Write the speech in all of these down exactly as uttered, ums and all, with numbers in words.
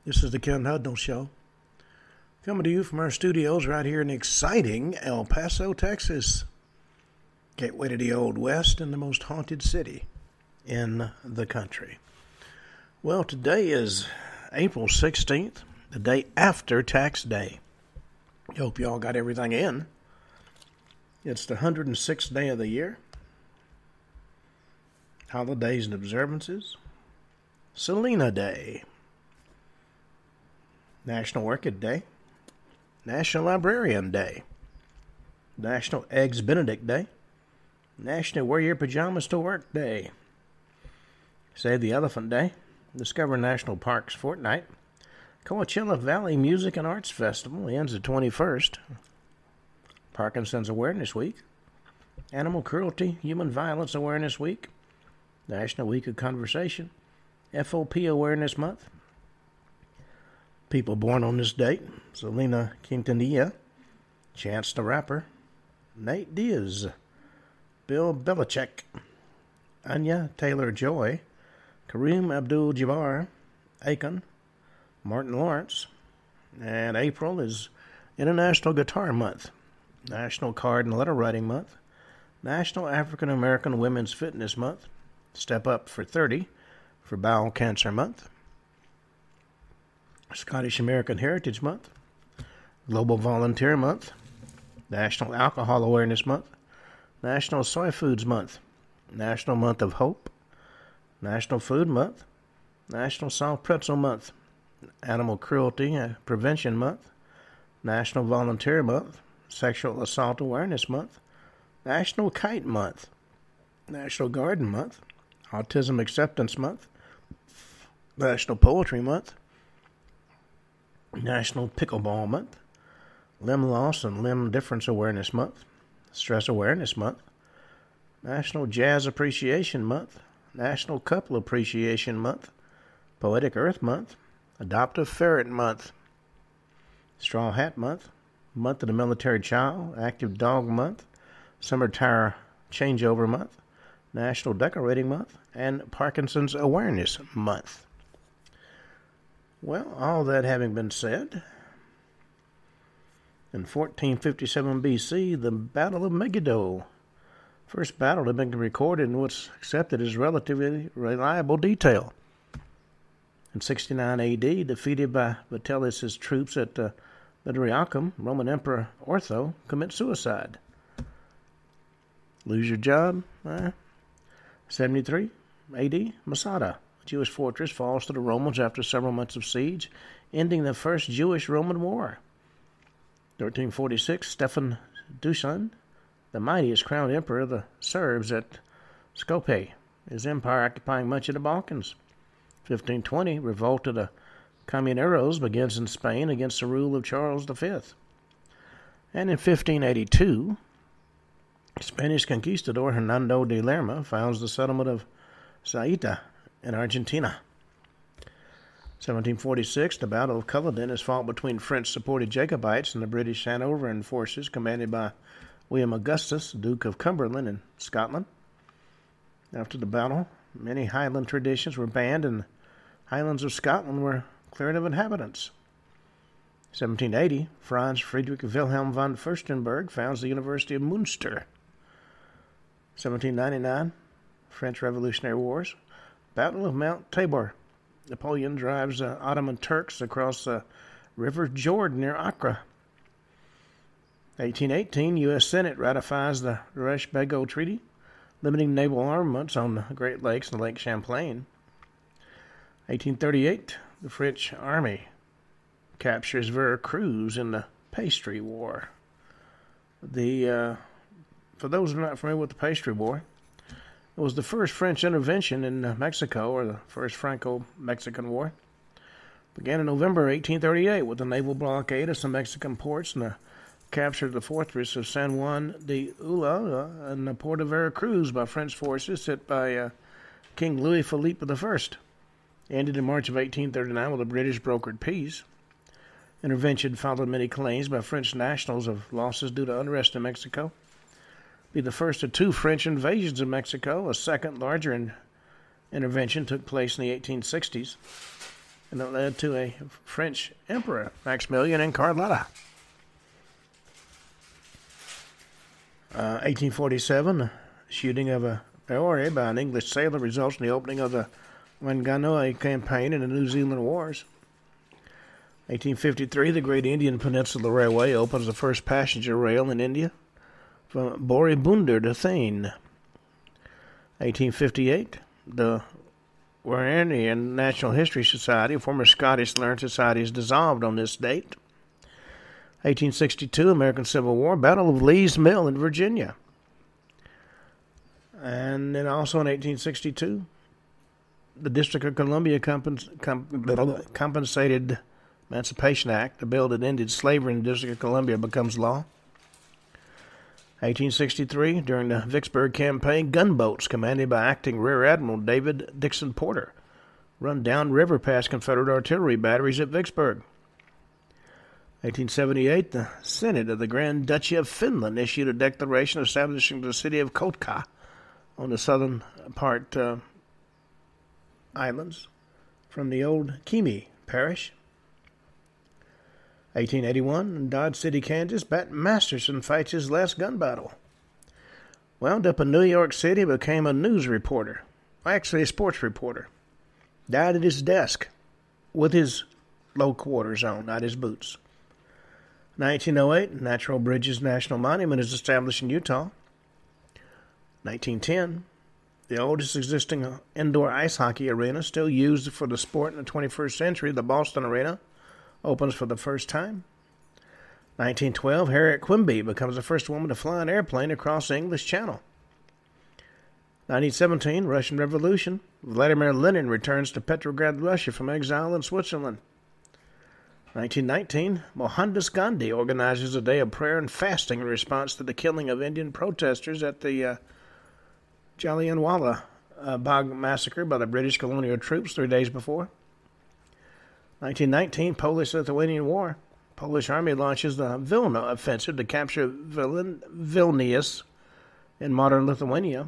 This is the Ken Hudnall Show, coming to you from our studios right here in exciting El Paso, Texas. Gateway to the Old West and the most haunted city in the country. Well, today is April sixteenth, the day after Tax Day. I hope y'all got everything in. It's the one hundred sixth day of the year. Holidays and observances. Selena Day. National Orchid Day, National Librarian Day, National Eggs Benedict Day, National Wear Your Pajamas to Work Day, Save the Elephant Day, Discover National Parks Fortnight, Coachella Valley Music and Arts Festival ends the twenty-first, Parkinson's Awareness Week, Animal Cruelty, Human Violence Awareness Week, National Week of Conversation, F O P Awareness Month. People born on this date: Selena Quintanilla, Chance the Rapper, Nate Diaz, Bill Belichick, Anya Taylor-Joy, Kareem Abdul-Jabbar, Akon, Martin Lawrence. And April is International Guitar Month, National Card and Letter Writing Month, National African American Women's Fitness Month, Step Up for thirty for Bowel Cancer Month, Scottish American Heritage Month, Global Volunteer Month, National Alcohol Awareness Month, National Soy Foods Month, National Month of Hope, National Food Month, National Soft Pretzel Month, Animal Cruelty Prevention Month, National Volunteer Month, Sexual Assault Awareness Month, National Kite Month, National Garden Month, Autism Acceptance Month, National Poetry Month, National Pickleball Month, Limb Loss and Limb Difference Awareness Month, Stress Awareness Month, National Jazz Appreciation Month, National Couple Appreciation Month, Poetic Earth Month, Adoptive Ferret Month, Straw Hat Month, Month of the Military Child, Active Dog Month, Summer Tire Changeover Month, National Decorating Month, and Parkinson's Awareness Month. Well, all that having been said, in fourteen fifty-seven B C, the Battle of Megiddo, first battle to have been recorded in what's accepted as relatively reliable detail. In sixty-nine A D, defeated by Vitellius' troops at uh, Bedriacum, Roman Emperor Otho commits suicide. Lose your job? Eh? seventy-three A D, Masada, Jewish fortress, falls to the Romans after several months of siege, ending the First Jewish-Roman War. thirteen forty-six, Stefan Dusan, the mightiest crowned emperor of the Serbs at Skopje, his empire occupying much of the Balkans. fifteen twenty, revolt of the Comuneros begins in Spain against the rule of Charles the Fifth. And in fifteen eighty-two, Spanish conquistador Hernando de Lerma founds the settlement of Ceuta in Argentina. seventeen forty-six, the Battle of Culloden is fought between French-supported Jacobites and the British Hanoverian forces commanded by William Augustus, Duke of Cumberland in Scotland. After the battle, many Highland traditions were banned and the Highlands of Scotland were cleared of inhabitants. seventeen eighty, Franz Friedrich Wilhelm von Furstenberg founds the University of Munster. seventeen ninety-nine, French Revolutionary Wars, Battle of Mount Tabor. Napoleon drives uh, Ottoman Turks across the River Jordan near Accra. eighteen eighteen, U S Senate ratifies the Reich-Bego Treaty, limiting naval armaments on the Great Lakes and Lake Champlain. eighteen thirty-eight, the French army captures Veracruz in the Pastry War. The uh, for those who are not familiar with the Pastry War, it was the first French intervention in Mexico, or the first Franco-Mexican War. It began in November eighteen thirty-eight with the naval blockade of some Mexican ports and the capture of the fortress of San Juan de Ula uh, and the port of Veracruz by French forces hit by uh, King Louis Philippe the First. Ended in March of eighteen thirty-nine with a British brokered peace. Intervention followed many claims by French nationals of losses due to unrest in Mexico. Be the first of two French invasions of Mexico. A second, larger in, intervention took place in the eighteen sixties. and it led to a French emperor, Maximilian and Carlotta. Uh, eighteen forty-seven, the shooting of a Maori by an English sailor results in the opening of the Whanganui campaign in the New Zealand Wars. eighteen fifty-three, the Great Indian Peninsula Railway opens the first passenger rail in India from Boribunder to Thane. eighteen fifty-eight, the Warrenian National History Society, a former Scottish Learned Society, is dissolved on this date. eighteen sixty-two, American Civil War, Battle of Lee's Mill in Virginia. And then also in eighteen sixty-two, the District of Columbia compens- comp- compensated Emancipation Act, the bill that ended slavery in the District of Columbia, becomes law. eighteen sixty-three, during the Vicksburg campaign, gunboats commanded by acting Rear Admiral David Dixon Porter run downriver past Confederate artillery batteries at Vicksburg. eighteen seventy-eight, the Senate of the Grand Duchy of Finland issued a declaration establishing the city of Kotka on the southern part uh, islands from the old Kimi parish. eighteen eighty-one, in Dodge City, Kansas, Bat Masterson fights his last gun battle. Wound up in New York City, became a news reporter, actually a sports reporter. Died at his desk with his low quarters on, not his boots. nineteen oh eight, Natural Bridges National Monument is established in Utah. nineteen ten, the oldest existing indoor ice hockey arena still used for the sport in the twenty-first century, the Boston Arena, opens for the first time. nineteen twelve, Harriet Quimby becomes the first woman to fly an airplane across the English Channel. nineteen seventeen, Russian Revolution. Vladimir Lenin returns to Petrograd, Russia from exile in Switzerland. nineteen nineteen, Mohandas Gandhi organizes a day of prayer and fasting in response to the killing of Indian protesters at the uh, Jallianwala uh, Bagh massacre by the British colonial troops three days before. nineteen nineteen, Polish-Lithuanian War. Polish army launches the Vilna offensive to capture Vil- Vilnius in modern Lithuania.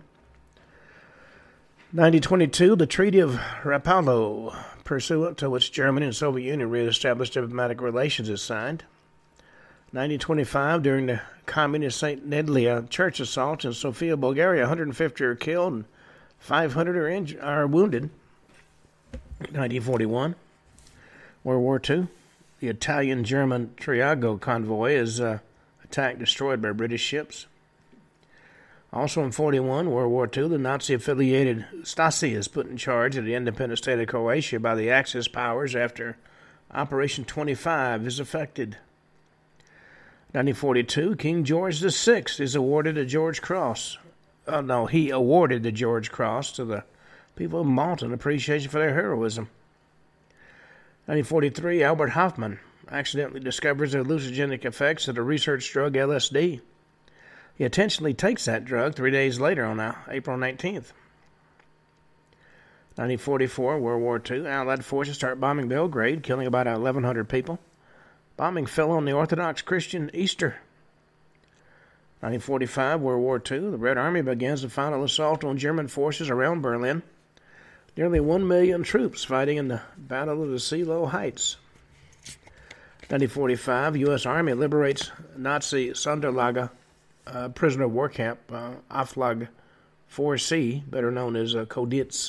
nineteen twenty-two, the Treaty of Rapallo, pursuant to which Germany and Soviet Union reestablished diplomatic relations, is signed. nineteen twenty-five, during the communist Saint Nedelya church assault in Sofia, Bulgaria, one hundred fifty are killed and five hundred are, injured, are wounded. nineteen forty-one, World War Two, the Italian-German Triago convoy is uh, attacked, destroyed by British ships. Also in forty-one, World War Two, the Nazi-affiliated Stasi is put in charge of the independent state of Croatia by the Axis powers after Operation twenty-five is effected. nineteen forty-two, King George the Sixth is awarded the George Cross. Oh, no, he awarded the George Cross to the people of Malta in appreciation for their heroism. nineteen forty-three, Albert Hofmann accidentally discovers the hallucinogenic effects of the research drug L S D. He intentionally takes that drug three days later on April nineteenth. nineteen forty-four, World War Two, Allied forces start bombing Belgrade, killing about eleven hundred people. Bombing fell on the Orthodox Christian Easter. nineteen forty-five, World War Two, the Red Army begins the final assault on German forces around Berlin. Nearly one million troops fighting in the Battle of the Seelow Heights. nineteen forty-five, U S. Army liberates Nazi Sonderlager uh, prisoner of war camp, uh, Aflag four C, better known as uh, Koditz.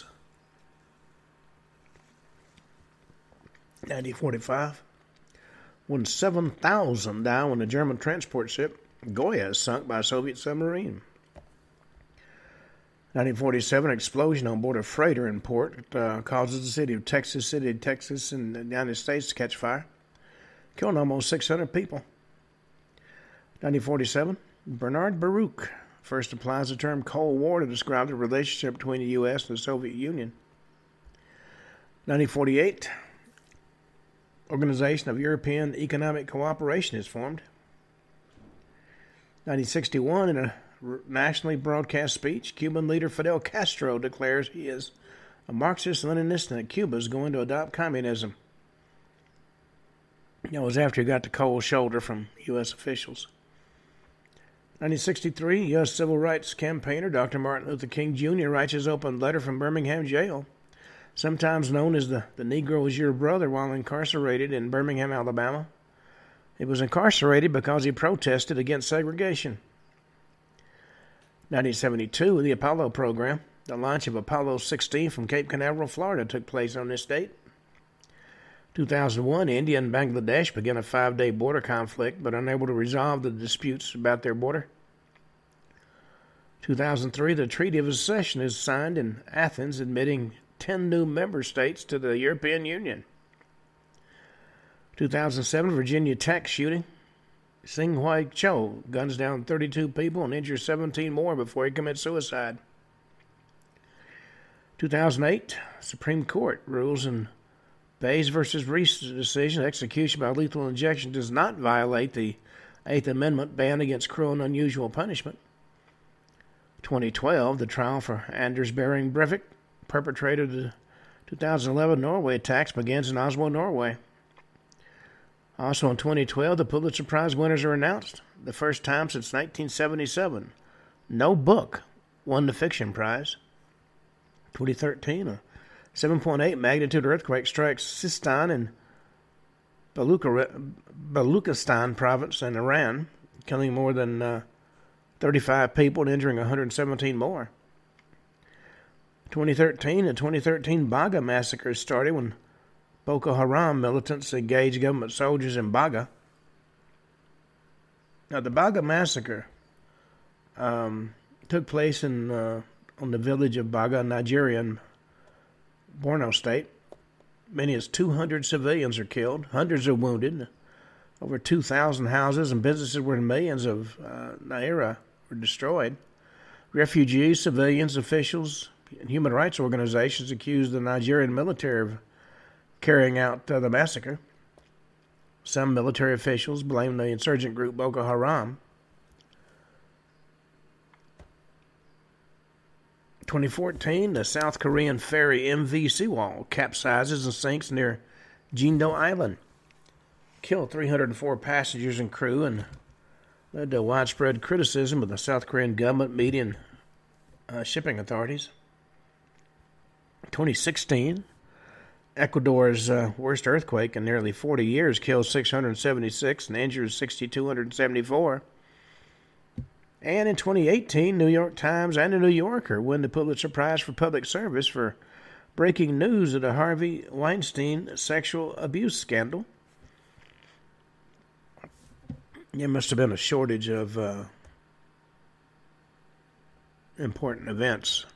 nineteen forty-five, when seven thousand die when the German transport ship Goya is sunk by a Soviet submarine. nineteen forty-seven, explosion on board a freighter in port uh, causes the city of Texas City, Texas, in the United States to catch fire, killing almost six hundred people. nineteen forty-seven, Bernard Baruch first applies the term Cold War to describe the relationship between the U S and the Soviet Union. nineteen forty-eight, Organization of European Economic Cooperation is formed. nineteen sixty-one, in a nationally broadcast speech, Cuban leader Fidel Castro declares he is a Marxist-Leninist and that Cuba is going to adopt communism. It was after he got the cold shoulder from U S officials. nineteen sixty-three, U S civil rights campaigner Doctor Martin Luther King Junior writes his open letter from Birmingham jail, sometimes known as the, the Negro is Your Brother, while incarcerated in Birmingham, Alabama. He was incarcerated because he protested against segregation. nineteen seventy-two, the Apollo program. The launch of Apollo sixteen from Cape Canaveral, Florida, took place on this date. two thousand one, India and Bangladesh began a five-day border conflict, but unable to resolve the disputes about their border. two thousand three, the Treaty of Accession is signed in Athens, admitting ten new member states to the European Union. two thousand seven, Virginia Tech shooting. Sing-Hui Cho guns down thirty-two people and injures seventeen more before he commits suicide. two thousand eight, Supreme Court rules in Bays versus Reese decision, execution by lethal injection does not violate the Eighth Amendment ban against cruel and unusual punishment. twenty twelve, the trial for Anders Behring Breivik, perpetrator of the two thousand eleven Norway attacks, begins in Oslo, Norway. Also in twenty twelve, the Pulitzer Prize winners are announced, the first time since nineteen seventy-seven. No book won the fiction prize. twenty thirteen, a seven point eight magnitude earthquake strikes Sistan in Baluchistan province in Iran, killing more than uh, thirty-five people and injuring one hundred seventeen more. twenty thirteen, the twenty thirteen Baga massacre started when Boko Haram militants engaged government soldiers in Baga. Now, the Baga massacre um, took place in uh, on the village of Baga, Nigeria, in Borno State. Many as two hundred civilians are killed, hundreds are wounded. Over two thousand houses and businesses worth millions of uh, naira were destroyed. Refugees, civilians, officials, and human rights organizations accused the Nigerian military of carrying out uh, the massacre. Some military officials blame the insurgent group Boko Haram. twenty fourteen, the South Korean ferry M V Seawall capsizes and sinks near Jindo Island. Killed three hundred four passengers and crew and led to widespread criticism of the South Korean government, media, and uh, shipping authorities. twenty sixteen, Ecuador's uh, worst earthquake in nearly forty years killed six hundred seventy-six and injured six thousand two hundred seventy-four. And in twenty eighteen, New York Times and the New Yorker won the Pulitzer Prize for Public Service for breaking news of the Harvey Weinstein sexual abuse scandal. There must have been a shortage of uh, important events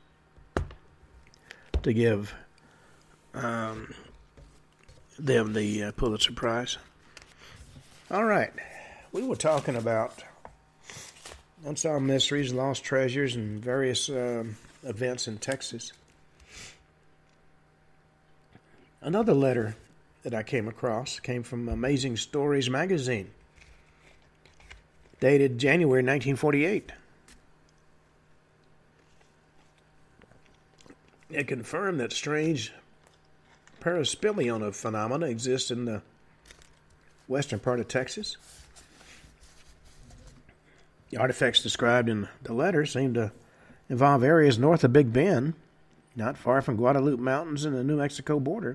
to give um, them the uh, Pulitzer Prize. All right. We were talking about unsolved mysteries, lost treasures, and various um, events in Texas. Another letter that I came across came from Amazing Stories magazine, dated January nineteen forty-eight. It confirmed that strange paraspeleona phenomena exist in the western part of Texas. The artifacts described in the letter seem to involve areas north of Big Bend, not far from Guadalupe Mountains and the New Mexico border.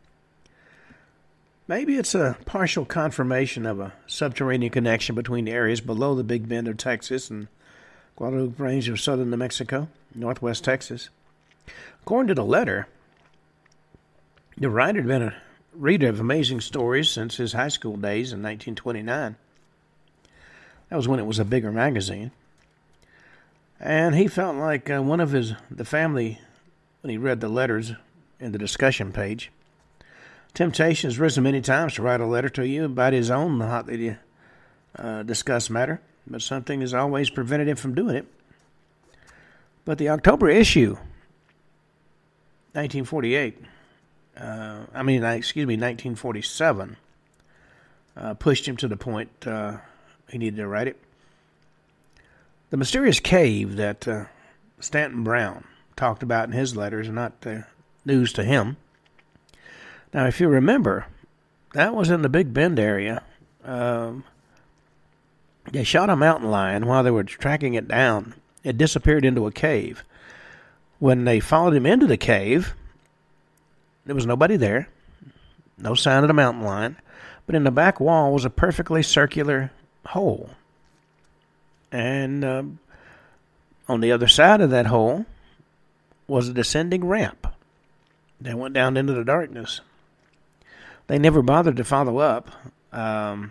Maybe it's a partial confirmation of a subterranean connection between the areas below the Big Bend of Texas and Guadalupe Range of southern New Mexico, northwest Texas. According to the letter, the writer had been a reader of Amazing Stories since his high school days in nineteen twenty-nine. That was when it was a bigger magazine. And he felt like uh, one of his, the family, when he read the letters in the discussion page, temptation has risen many times to write a letter to you about his own hotly uh, discussed matter, but something has always prevented him from doing it. But the October issue, nineteen forty-eight, uh, I mean, excuse me, nineteen forty-seven, uh, pushed him to the point uh, he needed to write it. The mysterious cave that uh, Stanton Brown talked about in his letters are not uh, news to him. Now, if you remember, that was in the Big Bend area. Um, they shot a mountain lion while they were tracking it down. It disappeared into a cave. When they followed him into the cave, There was nobody there, no sign of the mountain lion, but in the back wall was a perfectly circular hole. And uh, on the other side of that hole was a descending ramp that went down into the darkness. They never bothered to follow up. Um,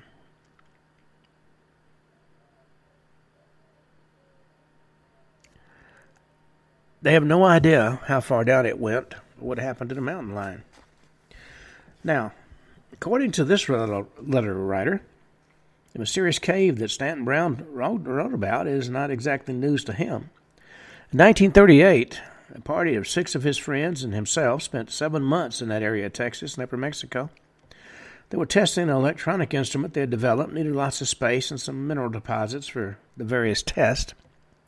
they have no idea how far down it went or what happened to the mountain lion. Now, according to this letter writer, the mysterious cave that Stanton Brown wrote, wrote about is not exactly news to him. In nineteen thirty-eight, a party of six of his friends and himself spent seven months in that area of Texas and Upper Mexico. They were testing an electronic instrument they had developed, needed lots of space and some mineral deposits for the various tests.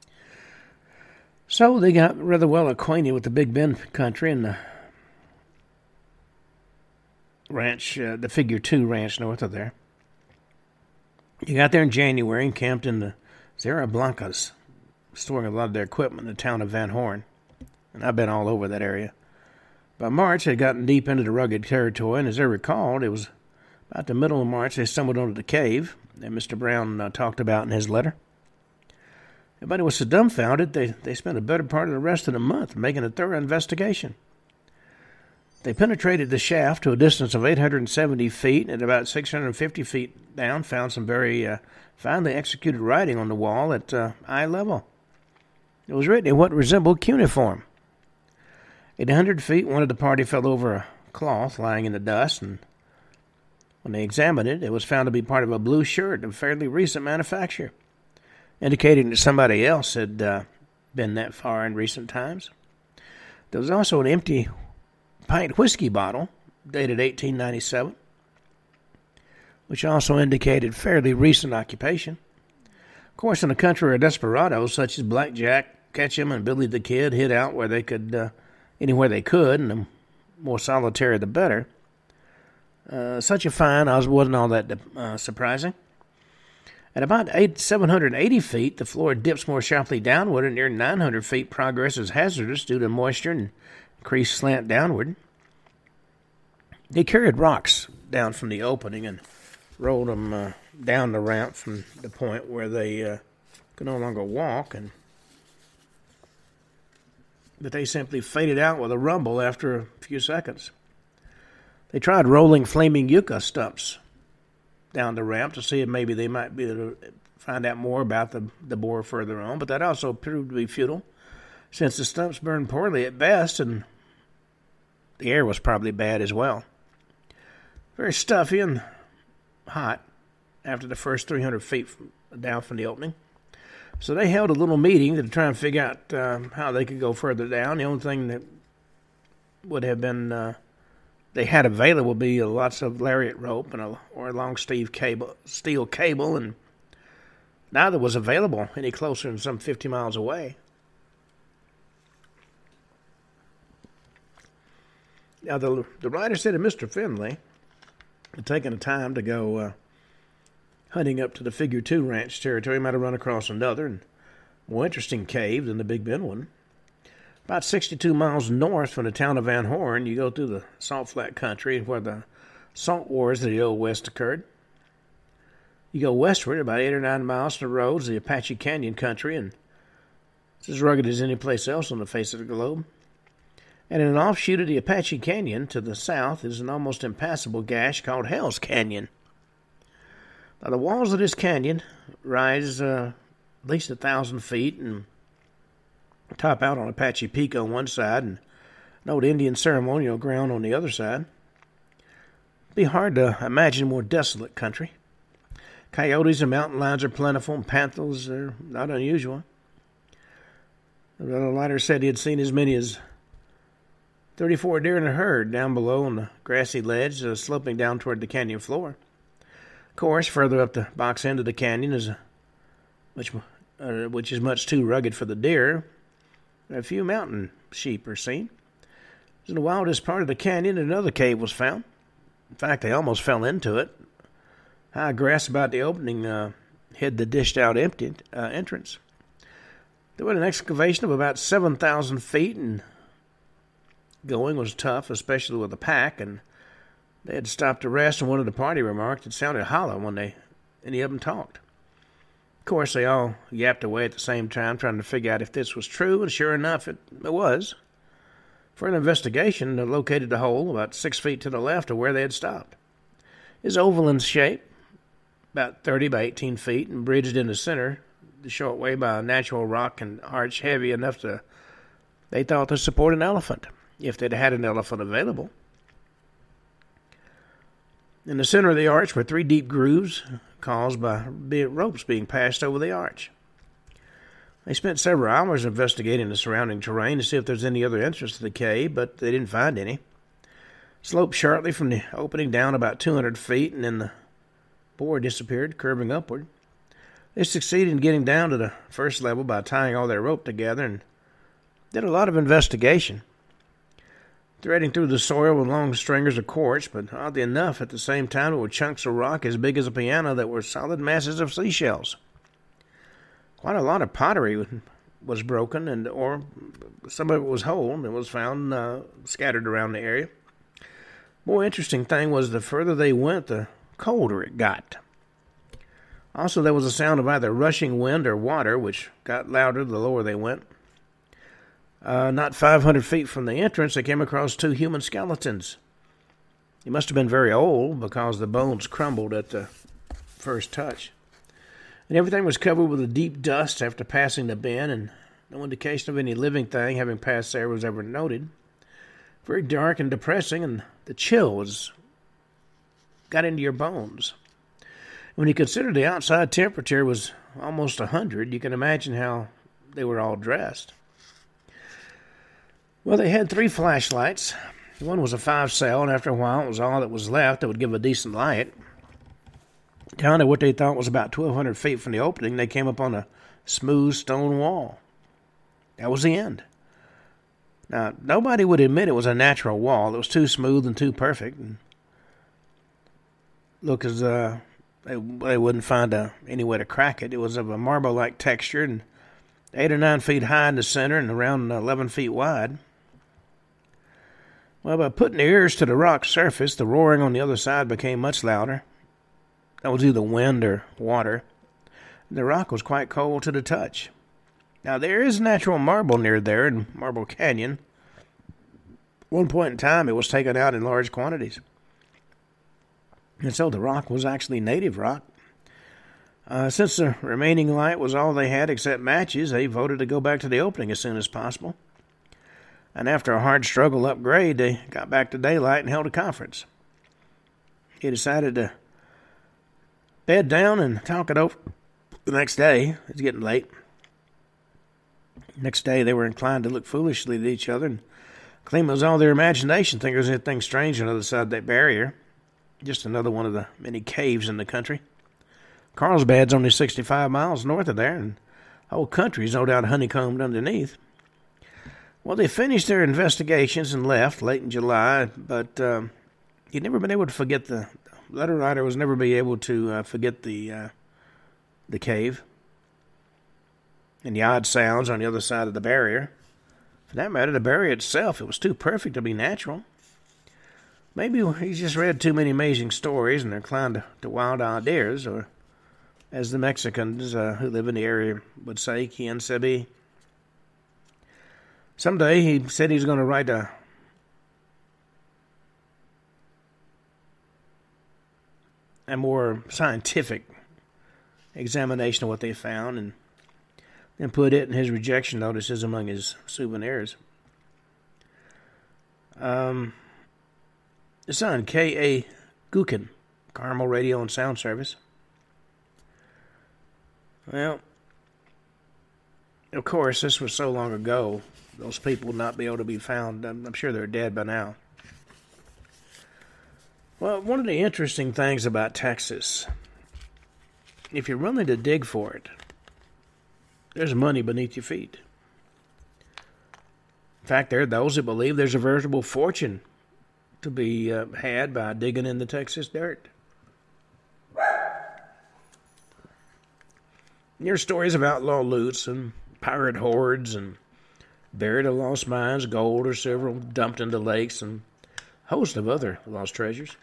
So they got rather well acquainted with the Big Bend country and the ranch, uh, the Figure Two Ranch north of there. You got there in January and camped in the Sierra Blancas, storing a lot of their equipment in the town of Van Horn. And I've been all over that area. By March, they had gotten deep into the rugged territory, and as they recalled, it was about the middle of March they stumbled onto the cave that Mister Brown uh, talked about in his letter. Everybody was so dumbfounded, they, they spent a better part of the rest of the month making a thorough investigation. They penetrated the shaft to a distance of eight hundred seventy feet, and at about six hundred fifty feet down, found some very uh, finely executed writing on the wall at uh, eye level. It was written in what resembled cuneiform. At one hundred feet, one of the party fell over a cloth lying in the dust, and when they examined it, it was found to be part of a blue shirt of fairly recent manufacture, indicating that somebody else had uh, been that far in recent times. There was also an empty pint whiskey bottle, dated eighteen ninety-seven, which also indicated fairly recent occupation. Of course, in a country where desperados such as Blackjack, Ketchum, and Billy the Kid hid out where they could, uh, anywhere they could, and the more solitary the better, uh, such a find wasn't all that uh, surprising. At about eight, seven hundred eighty feet, the floor dips more sharply downward, and near nine hundred feet, progress is hazardous due to moisture and increased slant downward. They carried rocks down from the opening and rolled them uh, down the ramp from the point where they uh, could no longer walk, and but they simply faded out with a rumble after a few seconds. They tried rolling flaming yucca stumps down the ramp to see if maybe they might be able to find out more about the, the bore further on, but that also proved to be futile, since the stumps burned poorly at best, and the air was probably bad as well. Very stuffy and hot after the first three hundred feet from, down from the opening. So they held a little meeting to try and figure out uh, how they could go further down. The only thing that would have been uh, they had available would be lots of lariat rope and a, or a long steel cable, steel cable, and neither was available any closer than some fifty miles away. Now, the, the writer said that Mister Finley had taken the time to go uh, hunting up to the Figure Two Ranch territory. He might have run across another and more interesting cave than the Big Bend one. About sixty-two miles north from the town of Van Horn, you go through the Salt Flat Country where the Salt Wars of the Old West occurred. You go westward about eight or nine miles to the roads, the Apache Canyon country, and it's as rugged as any place else on the face of the globe. And in an offshoot of the Apache Canyon to the south is an almost impassable gash called Hell's Canyon. Now, the walls of this canyon rise uh, at least a thousand feet and top out on Apache Peak on one side and an old Indian ceremonial ground on the other side. It'd be hard to imagine a more desolate country. Coyotes and mountain lions are plentiful, and panthers are not unusual. The writer said he had seen as many as thirty-four deer in a herd down below on the grassy ledge, uh, sloping down toward the canyon floor. Of course, further up the box end of the canyon is a, which, uh, which is much too rugged for the deer. A few mountain sheep are seen. In the wildest part of the canyon, another cave was found. In fact, they almost fell into it. High grass about the opening uh, hid the dished-out empty uh, entrance. There was an excavation of about seven thousand feet, and going was tough, especially with a pack, and they had stopped to rest, and one of the party remarked it sounded hollow when they any of them talked. Of course, they all yapped away at the same time, trying to figure out if this was true, and sure enough, it, it was. For an investigation, they located the hole about six feet to the left of where they had stopped. It was oval in shape, about thirty by eighteen feet, and bridged in the center, the short way by a natural rock and arch heavy enough to, they thought, to support an elephant, if they'd had an elephant available. In the center of the arch were three deep grooves caused by ropes being passed over the arch. They spent several hours investigating the surrounding terrain to see if there was any other entrance to the cave, but they didn't find any. It sloped sharply from the opening down about two hundred feet, and then the bore disappeared, curving upward. They succeeded in getting down to the first level by tying all their rope together and did a lot of investigation, threading through the soil with long stringers of quartz, but oddly enough, at the same time, it were chunks of rock as big as a piano that were solid masses of seashells. Quite a lot of pottery was broken, and or some of it was whole, and it was found uh, scattered around the area. More interesting thing was the further they went, the colder it got. Also, there was a sound of either rushing wind or water, which got louder the lower they went. Uh, not five hundred feet from the entrance, they came across two human skeletons. They must have been very old because the bones crumbled at the first touch. And everything was covered with a deep dust after passing the bend, and no indication of any living thing having passed there was ever noted. Very dark and depressing, and the chill was got into your bones. When you consider the outside temperature was almost a hundred, you can imagine how they were all dressed. Well, they had three flashlights. One was a five cell, and after a while, it was all that was left that would give a decent light. Down to what they thought was about twelve hundred feet from the opening, they came upon a smooth stone wall. That was the end. Now, nobody would admit it was a natural wall. It was too smooth and too perfect. And look as uh, they, they wouldn't find a, any way to crack it. It was of a marble-like texture and eight or nine feet high in the center and around eleven feet wide. Well, by putting their ears to the rock surface, the roaring on the other side became much louder. That was either wind or water. The rock was quite cold to the touch. Now, there is natural marble near there in Marble Canyon. At one point in time, it was taken out in large quantities. And so the rock was actually native rock. Uh, since the remaining light was all they had except matches, they voted to go back to the opening as soon as possible. And after a hard struggle upgrade, they got back to daylight and held a conference. He decided to bed down and talk it over the next day. It's getting late. Next day, they were inclined to look foolishly at each other and claim it was all their imagination, think there was anything strange on the other side of that barrier. Just another one of the many caves in the country. Carlsbad's only sixty-five miles north of there, and the whole country's no doubt honeycombed underneath. Well, they finished their investigations and left late in July, but um, he'd never been able to forget the, the letter writer was never be able to uh, forget the uh, the cave and the odd sounds on the other side of the barrier. For that matter, the barrier itself, it was too perfect to be natural. Maybe he's just read too many amazing stories and inclined to, to wild ideas, or as the Mexicans uh, who live in the area would say, quien sabe. Someday he said he's going to write a a more scientific examination of what they found and then put it in his rejection notices among his souvenirs. Um, it's on K A. Gookin, Carmel Radio and Sound Service. Well, of course, this was so long ago, those people would not be able to be found. I'm, I'm sure they're dead by now. Well, one of the interesting things about Texas, if you're willing to dig for it, there's money beneath your feet. In fact, there are those that believe there's a veritable fortune to be uh, had by digging in the Texas dirt. There's stories of outlaw loots and pirate hordes and buried in lost mines, gold or silver dumped into lakes, and a host of other lost treasures.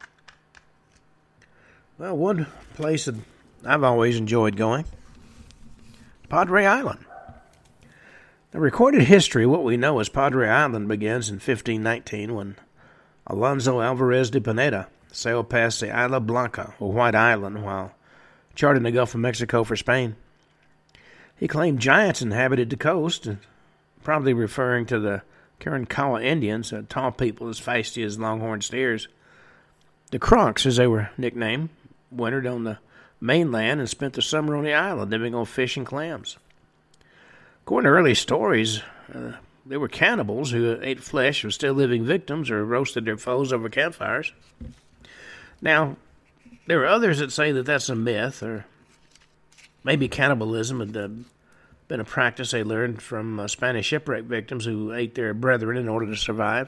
Well, one place that I've always enjoyed going, Padre Island. The recorded history, what we know as Padre Island, begins in fifteen nineteen when Alonso Alvarez de Pineda sailed past the Isla Blanca, or White Island, while charting the Gulf of Mexico for Spain. He claimed giants inhabited the coast, probably referring to the Karankawa Indians, a tall people as feisty as longhorn steers. The Kronks, as they were nicknamed, wintered on the mainland and spent the summer on the island, living on fish and clams. According to early stories, uh, they were cannibals who ate flesh of still living victims or roasted their foes over campfires. Now, there are others that say that that's a myth, or maybe cannibalism had uh, been a practice they learned from uh, Spanish shipwreck victims who ate their brethren in order to survive.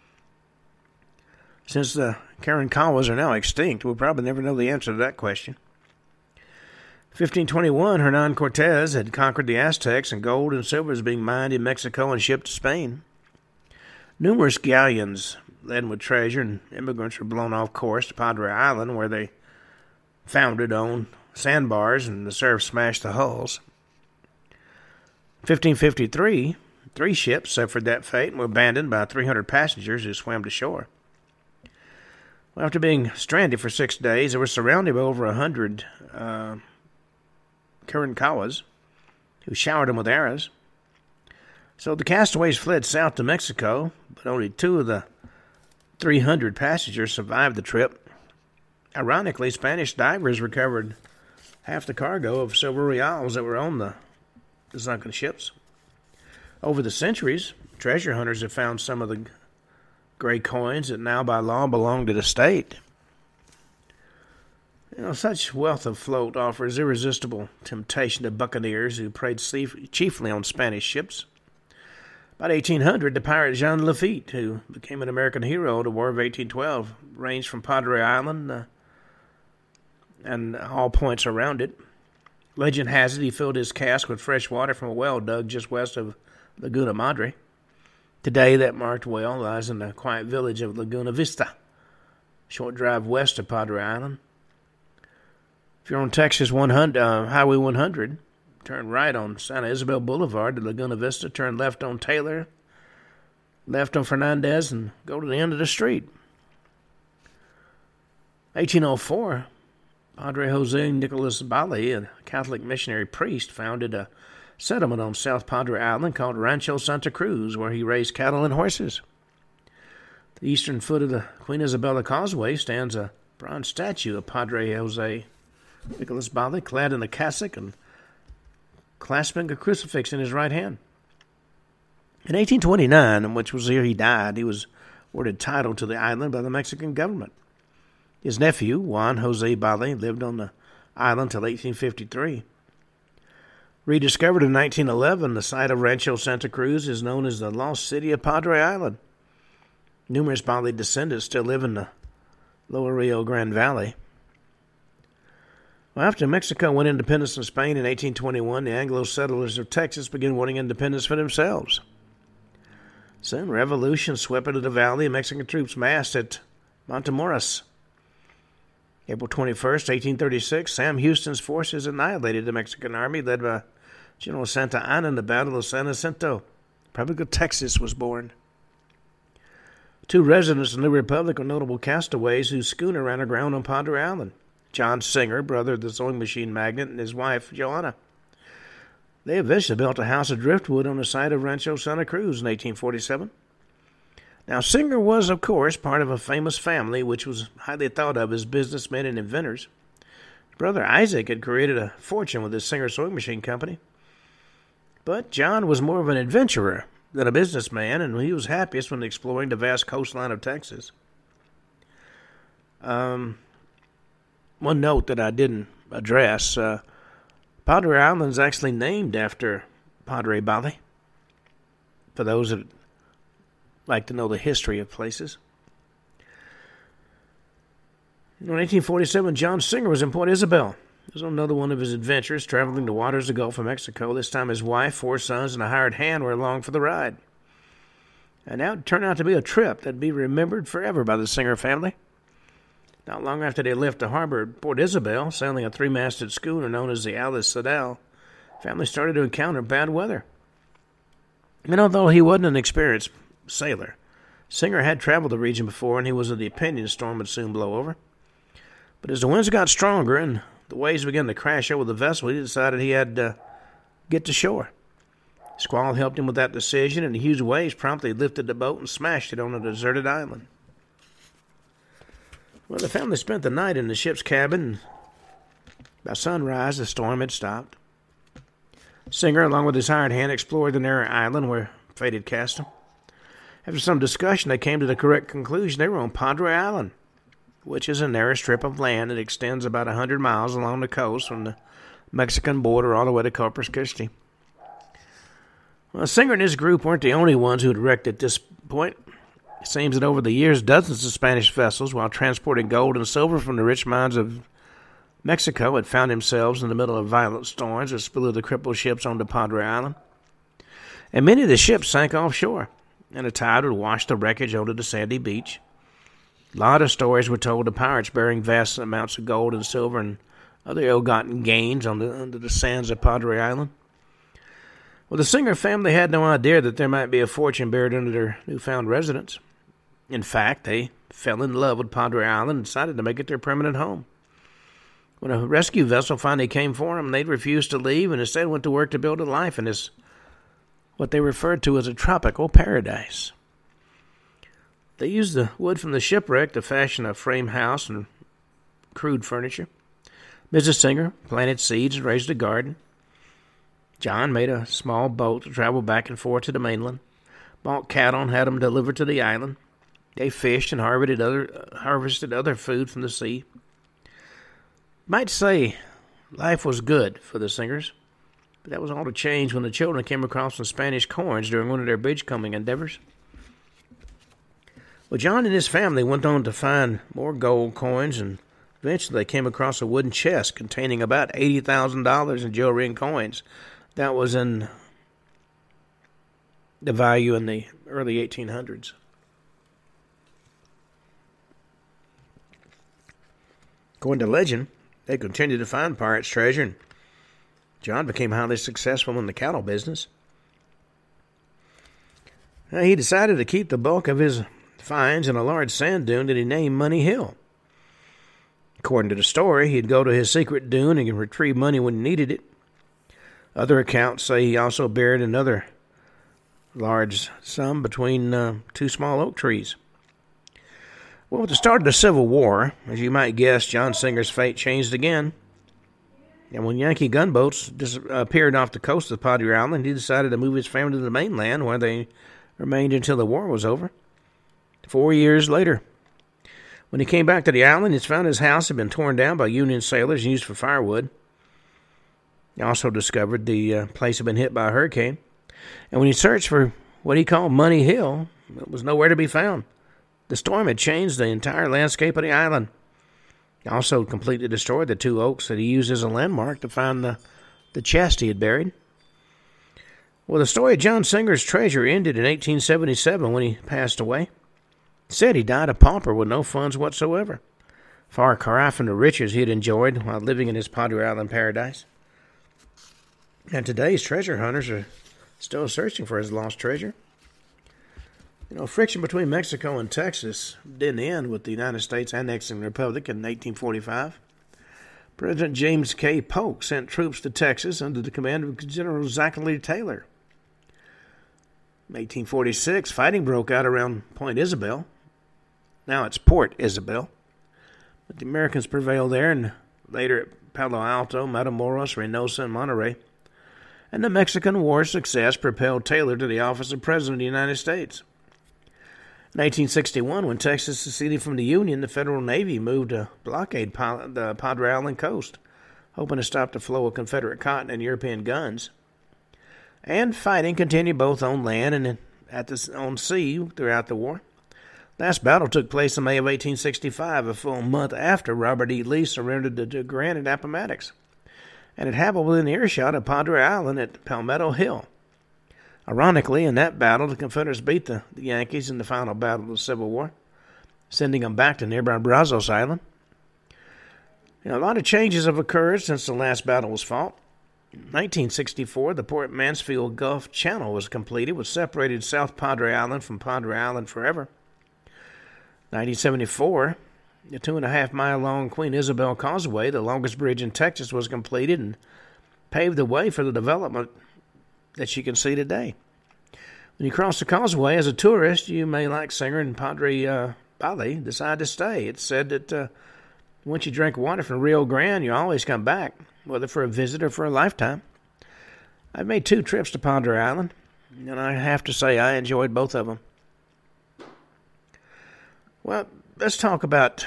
Since the Karankawas are now extinct, we'll probably never know the answer to that question. fifteen twenty-one, Hernan Cortez had conquered the Aztecs, and gold and silver was being mined in Mexico and shipped to Spain. Numerous galleons laden with treasure and immigrants were blown off course to Padre Island, where they foundered on sandbars and the surf smashed the hulls. fifteen fifty-three, three ships suffered that fate and were abandoned by three hundred passengers who swam to shore. Well, after being stranded for six days, they were surrounded by over a hundred uh, Karankawas, who showered them with arrows. So the castaways fled south to Mexico, but only two of the three hundred passengers survived the trip. Ironically, Spanish divers recovered half the cargo of silver reals that were on the, the sunken ships. Over the centuries, treasure hunters have found some of the gray coins that now by law belong to the state. You know, such wealth afloat offers irresistible temptation to buccaneers who preyed chiefly on Spanish ships. About eighteen hundred, the pirate Jean Lafitte, who became an American hero of the War of eighteen twelve, ranged from Padre Island uh, and all points around it. Legend has it he filled his cask with fresh water from a well dug just west of Laguna Madre. Today, that marked well lies in the quiet village of Laguna Vista, short drive west of Padre Island. If you're on Texas one hundred, uh, Highway one hundred, turn right on Santa Isabel Boulevard to Laguna Vista, turn left on Taylor, left on Fernandez, and go to the end of the street. eighteen oh four, Padre Jose Nicolas Bali, a Catholic missionary priest, founded a settlement on South Padre Island called Rancho Santa Cruz, where he raised cattle and horses. The eastern foot of the Queen Isabella Causeway stands a bronze statue of Padre Jose Nicolas Bali, clad in a cassock and clasping a crucifix in his right hand. In eighteen twenty-nine, which was the year he died, he was awarded title to the island by the Mexican government. His nephew, Juan Jose Bali, lived on the island till eighteen fifty-three. Rediscovered in nineteen eleven, the site of Rancho Santa Cruz is known as the Lost City of Padre Island. Numerous Bali descendants still live in the lower Rio Grande Valley. Well, after Mexico won independence from Spain in eighteen twenty-one, the Anglo settlers of Texas began wanting independence for themselves. Soon, revolution swept into the valley, and Mexican troops massed at Matamoros. April twenty-first, eighteen thirty-six, Sam Houston's forces annihilated the Mexican army led by General Santa Anna in the Battle of San Jacinto. Republic of Texas was born. Two residents of the New Republic were notable castaways whose schooner ran aground on Padre Island. John Singer, brother of the sewing machine magnate, and his wife, Joanna. They eventually built a house of driftwood on the site of Rancho Santa Cruz in eighteen forty-seven. Now, Singer was, of course, part of a famous family which was highly thought of as businessmen and inventors. His brother Isaac had created a fortune with his Singer sewing machine company. But John was more of an adventurer than a businessman, and he was happiest when exploring the vast coastline of Texas. Um, one note that I didn't address, uh, Padre Island is actually named after Padre Bali, for those that like to know the history of places. In eighteen forty-seven, John Singer was in Port Isabel, It was another one of his adventures, traveling the waters of the Gulf of Mexico. This time his wife, four sons, and a hired hand were along for the ride. And now it turned out to be a trip that'd be remembered forever by the Singer family. Not long after they left the harbor at Port Isabel, sailing a three-masted schooner known as the Alice Sadal, the family started to encounter bad weather. And although he wasn't an experienced sailor, Singer had traveled the region before, and he was of the opinion the storm would soon blow over. But as the winds got stronger and the waves began to crash over the vessel, he decided he had to get to shore. Squall helped him with that decision, and the huge waves promptly lifted the boat and smashed it on a deserted island. Well, the family spent the night in the ship's cabin. By sunrise, the storm had stopped. Singer, along with his hired hand, explored the narrow island where fate had cast him. After some discussion, they came to the correct conclusion. They were on Padre Island, which is a narrow strip of land that extends about one hundred miles along the coast from the Mexican border all the way to Corpus Christi. Well, Singer and his group weren't the only ones who had wrecked at this point. It seems that over the years, dozens of Spanish vessels, while transporting gold and silver from the rich mines of Mexico, had found themselves in the middle of violent storms that blew the crippled ships onto Padre Island. And many of the ships sank offshore, and a tide would wash the wreckage onto the sandy beach. A lot of stories were told of pirates bearing vast amounts of gold and silver and other ill-gotten gains on the, under the sands of Padre Island. Well, the Singer family had no idea that there might be a fortune buried under their newfound residence. In fact, they fell in love with Padre Island and decided to make it their permanent home. When a rescue vessel finally came for them, they refused to leave and instead went to work to build a life in this, what they referred to as a tropical paradise. They used the wood from the shipwreck to fashion a frame house and crude furniture. Missus Singer planted seeds and raised a garden. John made a small boat to travel back and forth to the mainland, bought cattle and had them delivered to the island. They fished and harvested other, uh, harvested other food from the sea. Might say life was good for the Singers, but that was all to change when the children came across some Spanish coins during one of their beachcombing endeavors. Well, John and his family went on to find more gold coins, and eventually they came across a wooden chest containing about eighty thousand dollars in jewelry and coins. That was in the value in the early eighteen hundreds. According to legend, they continued to find pirates' treasure, and John became highly successful in the cattle business. Now, he decided to keep the bulk of his finds in a large sand dune that he named Money Hill. According to the story, he'd go to his secret dune and retrieve money when he needed it. Other accounts say he also buried another large sum between uh, two small oak trees. Well, with the start of the Civil War, as you might guess, John Singer's fate changed again. And when Yankee gunboats disappeared off the coast of Padre Island, he decided to move his family to the mainland, where they remained until the war was over. Four years later, when he came back to the island, he found his house had been torn down by Union sailors and used for firewood. He also discovered the uh, place had been hit by a hurricane. And when he searched for what he called Money Hill, it was nowhere to be found. The storm had changed the entire landscape of the island. He also completely destroyed the two oaks that he used as a landmark to find the, the chest he had buried. Well, the story of John Singer's treasure ended in eighteen seventy-seven when he passed away. He said he died a pauper with no funds whatsoever, far cry from the riches he had enjoyed while living in his Padre Island paradise. And today's treasure hunters are still searching for his lost treasure. You know, friction between Mexico and Texas didn't end with the United States annexing the Republic in eighteen forty-five. President James K. Polk sent troops to Texas under the command of General Zachary Taylor. In eighteen forty-six, fighting broke out around Point Isabel. Now it's Port Isabel. But the Americans prevailed there, and later at Palo Alto, Matamoros, Reynosa, and Monterrey. And the Mexican War's success propelled Taylor to the office of President of the United States. In eighteen sixty-one, when Texas seceded from the Union, the Federal Navy moved to blockade the Padre Island coast, hoping to stop the flow of Confederate cotton and European guns. And fighting continued both on land and at the, on sea throughout the war. Last battle took place in May of eighteen sixty-five, a full month after Robert E. Lee surrendered to Grant at Appomattox, and it happened within earshot of Padre Island at Palmetto Hill. Ironically, in that battle, the Confederates beat the, the Yankees in the final battle of the Civil War, sending them back to nearby Brazos Island. You know, a lot of changes have occurred since the last battle was fought. In nineteen sixty-four, the Port Mansfield Gulf Channel was completed, which separated South Padre Island from Padre Island forever. nineteen seventy-four, the two-and-a-half-mile-long Queen Isabel Causeway, the longest bridge in Texas, was completed and paved the way for the development that you can see today. When you cross the causeway as a tourist, you may, like singer and Padre uh, Bali, decide to stay. It's said that uh, once you drink water from Rio Grande, you always come back, whether for a visit or for a lifetime. I've made two trips to Padre Island, and I have to say I enjoyed both of them. Well, let's talk about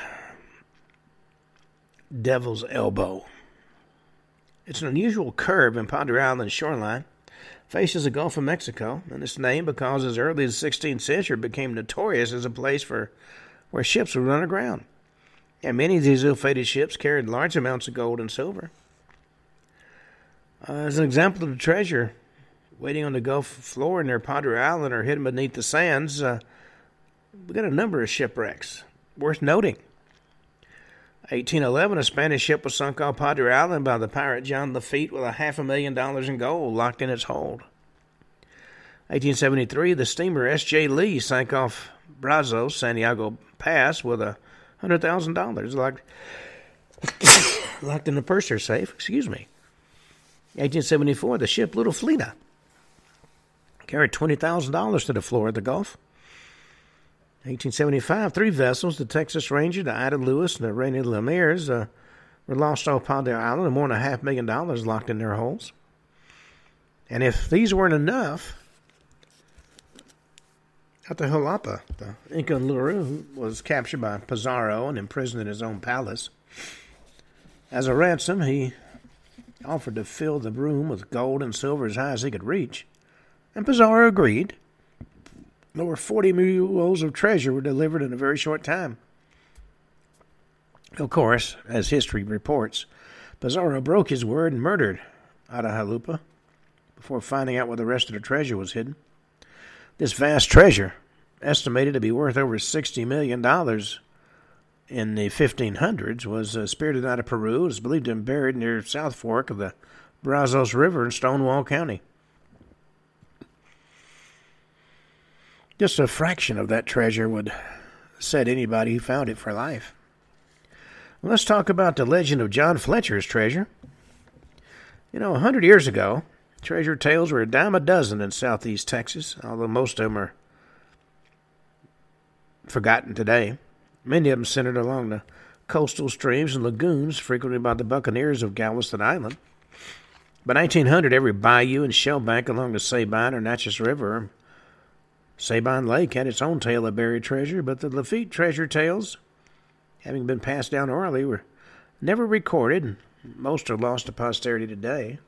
Devil's Elbow. It's an unusual curve in Padre Island's shoreline. Faces the Gulf of Mexico, and it's named because as early as the sixteenth century it became notorious as a place for where ships would run aground. And many of these ill-fated ships carried large amounts of gold and silver. Uh, as an example of the treasure waiting on the Gulf floor near Padre Island or hidden beneath the sands, uh, we got a number of shipwrecks worth noting. eighteen eleven, a Spanish ship was sunk off Padre Island by the pirate John Lafitte with a half a million dollars in gold locked in its hold. eighteen seventy-three, the steamer S J Lee sank off Brazos, Santiago Pass with a one hundred thousand dollars locked, locked in the purser safe. Excuse me. eighteen seventy-four, the ship Little Fleta carried twenty thousand dollars to the floor of the Gulf. eighteen seventy-five, three vessels, the Texas Ranger, the Ida Lewis, and the Rainy Lemires, uh, were lost off Padre Island, and more than a half million dollars locked in their holds. And if these weren't enough, Atahualpa, the Inca Luru, was captured by Pizarro and imprisoned in his own palace. As a ransom, he offered to fill the room with gold and silver as high as he could reach, and Pizarro agreed. Over forty mules of treasure were delivered in a very short time. Of course, as history reports, Pizarro broke his word and murdered Atahualpa before finding out where the rest of the treasure was hidden. This vast treasure, estimated to be worth over sixty million dollars in the fifteen hundreds, was uh, spirited out of Peru. It is believed to have been buried near South Fork of the Brazos River in Stonewall County. Just a fraction of that treasure would set anybody who found it for life. Well, let's talk about the legend of John Fletcher's treasure. You know, a hundred years ago, treasure tales were a dime a dozen in southeast Texas, although most of them are forgotten today. Many of them centered along the coastal streams and lagoons frequented by the buccaneers of Galveston Island. By nineteen hundred, every bayou and shellbank along the Sabine or Natchez River, Sabine Lake, had its own tale of buried treasure, but the Lafitte treasure tales, having been passed down orally, were never recorded, and most are lost to posterity today.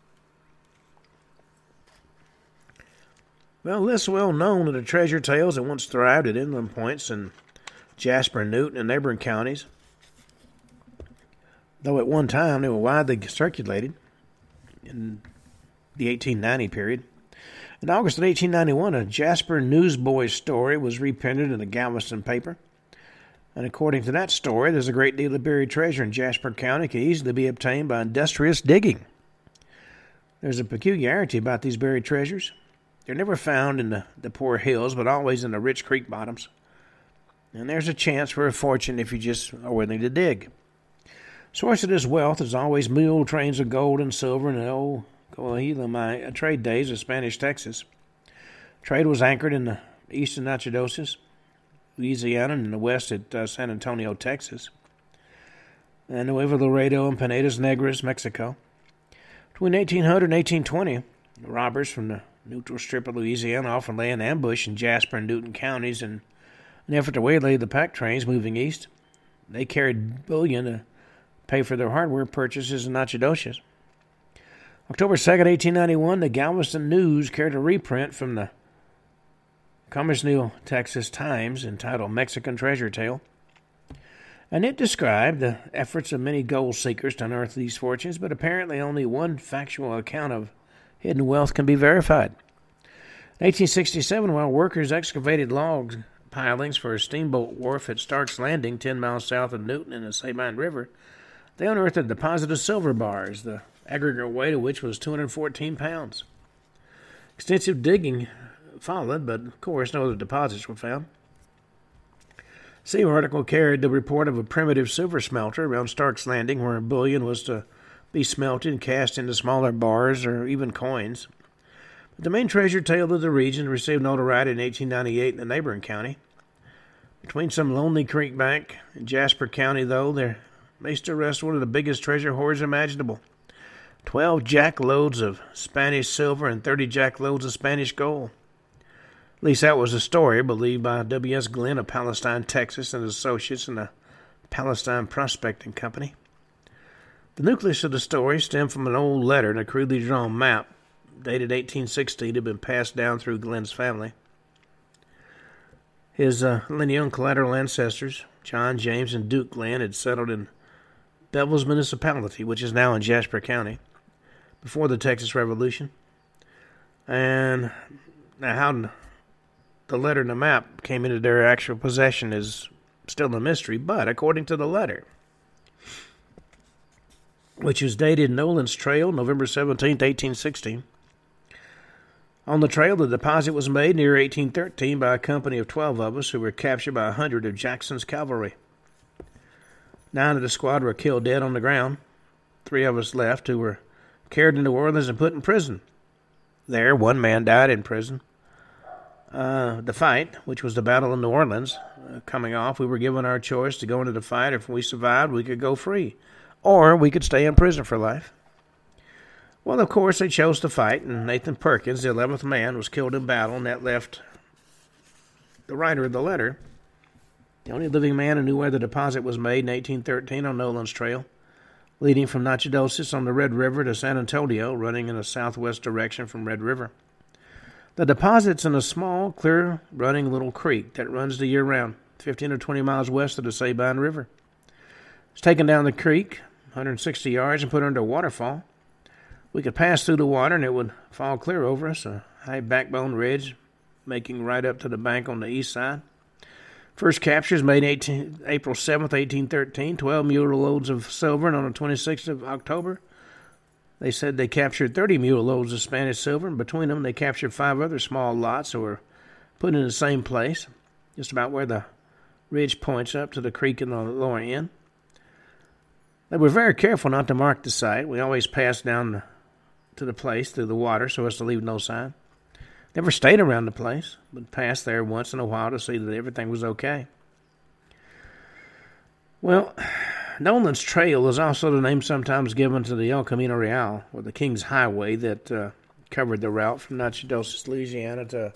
Well, less well known are the treasure tales that once thrived at inland points in Jasper, Newton, and neighboring counties, though at one time they were widely circulated in the eighteen ninety period. In August of eighteen ninety-one, a Jasper newsboy story was reprinted in a Galveston paper. And according to that story, there's a great deal of buried treasure in Jasper County that can easily be obtained by industrious digging. There's a peculiarity about these buried treasures. They're never found in the, the poor hills, but always in the rich creek bottoms. And there's a chance for a fortune if you just are willing to dig. Source of this wealth is always mule trains of gold and silver in the old Coahuila trade days of Spanish Texas. Trade was anchored in the east of Nacogdoches, Louisiana, and in the west at uh, San Antonio, Texas, and Nuevo Laredo and Pinedas Negras, Mexico. Between eighteen hundred and eighteen twenty, robbers from the neutral strip of Louisiana often lay in ambush in Jasper and Newton counties in an effort to waylay the pack trains moving east. They carried bullion to pay for their hardware purchases in Nacogdoches. October second, eighteen ninety-one, the Galveston News carried a reprint from the Commerce Texas Times entitled Mexican Treasure Tale, and it described the efforts of many gold seekers to unearth these fortunes, but apparently only one factual account of hidden wealth can be verified. In eighteen sixty-seven, while workers excavated log pilings for a steamboat wharf at Stark's Landing, ten miles south of Newton in the Sabine River, they unearthed a deposit of silver bars, the aggregate weight of which was two hundred fourteen pounds. Extensive digging followed, but of course no other deposits were found. The article carried the report of a primitive silver smelter around Stark's Landing where bullion was to be smelted and cast into smaller bars or even coins. But the main treasure tale of the region received notoriety in eighteen ninety-eight in the neighboring county. Between some lonely creek bank and Jasper County, though, there may still rest one of the biggest treasure hoards imaginable. Twelve jack loads of Spanish silver and thirty jack loads of Spanish gold. At least that was the story believed by W S Glenn of Palestine, Texas, and his associates in the Palestine Prospecting Company. The nucleus of the story stemmed from an old letter and a crudely drawn map dated eighteen sixteen had been passed down through Glenn's family. His uh, lineal and collateral ancestors, John, James, and Duke Glenn, had settled in Bevel's Municipality, which is now in Jasper County, before the Texas Revolution. And now how the letter and the map came into their actual possession is still a mystery, but according to the letter, which was dated Nolan's Trail, November seventeenth, eighteen sixteen, on the trail, the deposit was made near eighteen thirteen by a company of twelve of us who were captured by a hundred of Jackson's cavalry. Nine of the squad were killed dead on the ground. Three of us left who were carried to New Orleans and put in prison. There, one man died in prison. Uh, the fight, which was the Battle of New Orleans, uh, coming off, we were given our choice to go into the fight. If we survived, we could go free, or we could stay in prison for life. Well, of course, they chose to fight, and Nathan Perkins, the eleventh man, was killed in battle, and that left the writer of the letter, the only living man who knew where the deposit was made in eighteen thirteen on Nolan's Trail, leading from Nacogdoches on the Red River to San Antonio, running in a southwest direction from Red River. The deposit's in a small, clear-running little creek that runs the year round, fifteen or twenty miles west of the Sabine River. It's taken down the creek, one hundred sixty yards, and put under a waterfall. We could pass through the water, and it would fall clear over us, a high backbone ridge, making right up to the bank on the east side. First captures made April seventh, eighteen thirteen, twelve mule loads of silver, and on the twenty-sixth of October, they said they captured thirty mule loads of Spanish silver, and between them they captured five other small lots that were put in the same place, just about where the ridge points up to the creek in the lower end. They were very careful not to mark the site. We always passed down the, to the place through the water so as to leave no sign. Never stayed around the place, but passed there once in a while to see that everything was okay. Well, Nolan's Trail is also the name sometimes given to the El Camino Real, or the King's Highway, that uh, covered the route from Nacogdoches, Louisiana to